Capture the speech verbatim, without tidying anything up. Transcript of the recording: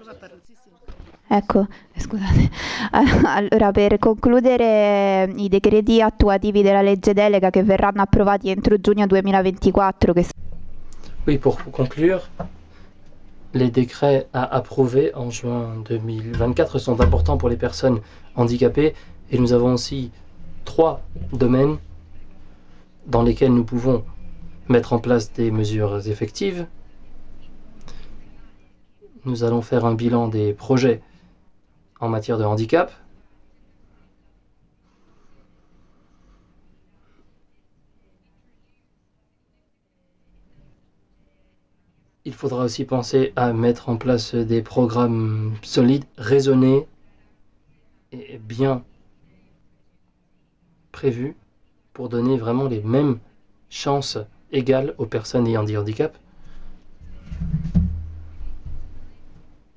Ecco, scusate. Allora, per concludere, i decreti attuativi della legge delega che verranno approvati entro giugno duemilaventiquattro, che Oui, pour conclure, les décrets à approuver en juin deux mille vingt-quatre sont importants pour les personnes handicapées et nous avons aussi trois domaines dans lesquels nous pouvons mettre en place des mesures effectives. Nous allons faire un bilan des projets en matière de handicap. Il faudra aussi penser à mettre en place des programmes solides, raisonnés et bien prévus pour donner vraiment les mêmes chances égales aux personnes ayant des handicaps.